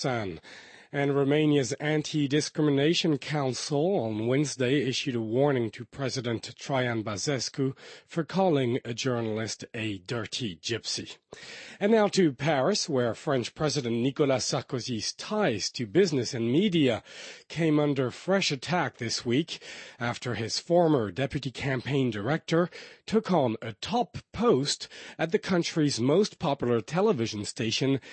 And Romania's Anti-Discrimination Council on Wednesday issued a warning to President Traian Băsescu for calling a journalist a dirty gypsy. And now to Paris, where French President Nicolas Sarkozy's ties to business and media came under fresh attack this week after his former deputy campaign director took on a top post at the country's most popular television station,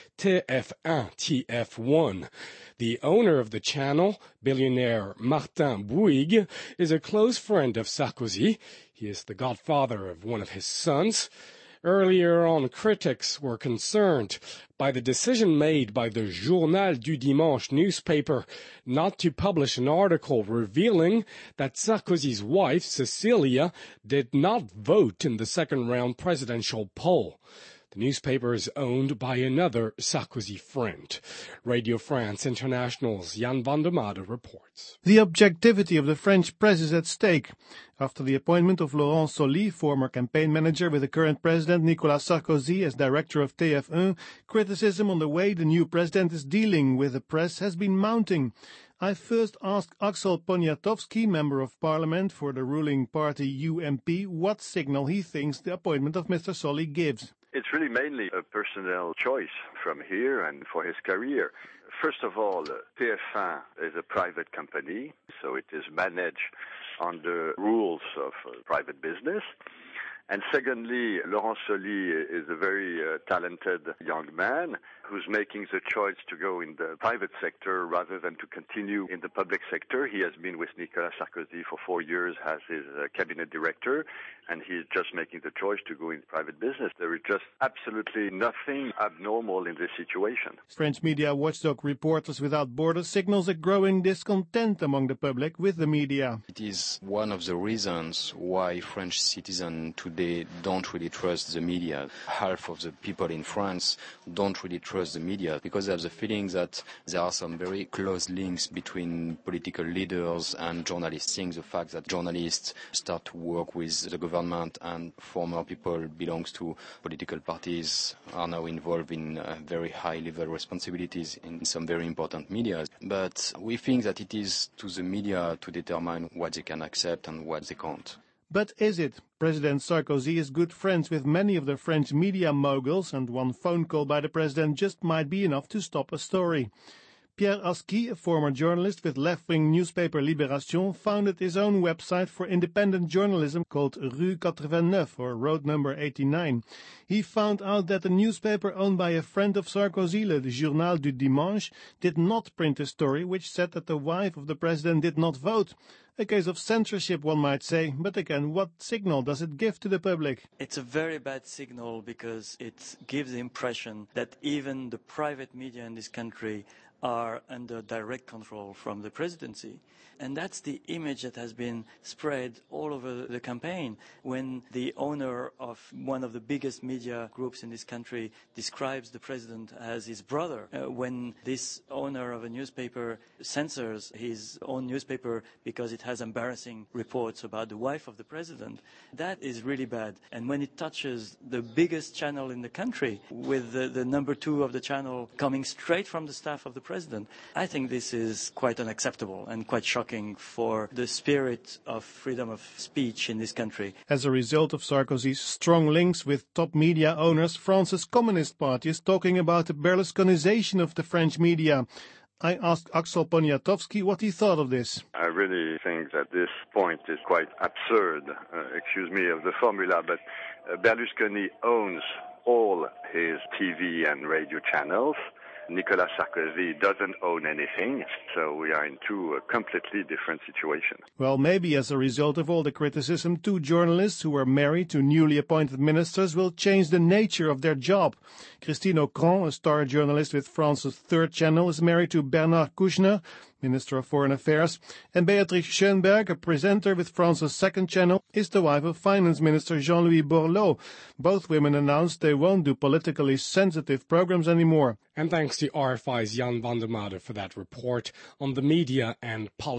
TF1. The owner of the channel, billionaire Martin Bouygues, is a close friend of Sarkozy. He is the godfather of one of his sons. Earlier on, critics were concerned by the decision made by the Journal du Dimanche newspaper not to publish an article revealing that Sarkozy's wife, Cecilia, did not vote in the second-round presidential poll. The newspaper is owned by another Sarkozy friend. Radio France International's Jan van der Made reports. The objectivity of the French press is at stake. After the appointment of Laurent Solly, former campaign manager with the current president Nicolas Sarkozy as director of TF1, criticism on the way the new president is dealing with the press has been mounting. I first asked Axel Poniatowski, member of parliament for the ruling party UMP, what signal he thinks the appointment of Mr. Solly gives. It's really mainly a personal choice from here and for his career. First of all, TF1 is a private company, so it is managed on the rules of private business. And secondly, Laurent Solly is a very talented young man who's making the choice to go in the private sector rather than to continue in the public sector. He has been with Nicolas Sarkozy for 4 years as his cabinet director, and he's just making the choice to go in private business. There is just absolutely nothing abnormal in this situation. French media watchdog Reporters Without Borders signals a growing discontent among the public with the media. It is one of the reasons why French citizens today don't really trust the media. Half of the people in France don't really trust the media because they have the feeling that there are some very close links between political leaders and journalists. Seeing the fact that journalists start to work with the government and former people belongs to political parties are now involved in very high-level responsibilities in some very important media. But we think that it is to the media to determine what they can accept and what they can't. But is it? President Sarkozy is good friends with many of the French media moguls, and one phone call by the president just might be enough to stop a story. Pierre Aski, a former journalist with left-wing newspaper Libération, founded his own website for independent journalism called Rue 89, or Road Number 89. He found out that the newspaper owned by a friend of Sarkozy, Le Journal du Dimanche, did not print a story which said that the wife of the president did not vote. A case of censorship, one might say, but again, what signal does it give to the public? It's a very bad signal because it gives the impression that even the private media in this country are under direct control from the presidency. And that's the image that has been spread all over the campaign when the owner of one of the biggest media groups in this country describes the president as his brother. When this owner of a newspaper censors his own newspaper because it has embarrassing reports about the wife of the president, that is really bad. And when it touches the biggest channel in the country, with the number 2 of the channel coming straight from the staff of the president, I think this is quite unacceptable and quite shocking for the spirit of freedom of speech in this country. As a result of Sarkozy's strong links with top media owners, France's Communist Party is talking about the Berlusconization of the French media. I asked Axel Poniatowski what he thought of this. I really think that this point is quite absurd. Excuse me of the formula, but Berlusconi owns all his TV and radio channels. Nicolas Sarkozy doesn't own anything, so we are in two completely different situations. Well, maybe as a result of all the criticism, 2 journalists who were married to newly appointed ministers will change the nature of their job. Christine Aucran, a star journalist with France's 3rd channel, is married to Bernard Kouchner, Minister of Foreign Affairs, and Beatrice Schoenberg, a presenter with France's 2nd channel, is the wife of Finance Minister Jean-Louis Borloo. Both women announced they won't do politically sensitive programs anymore. And thanks to RFI's Jan van der Made for that report on the media and politics.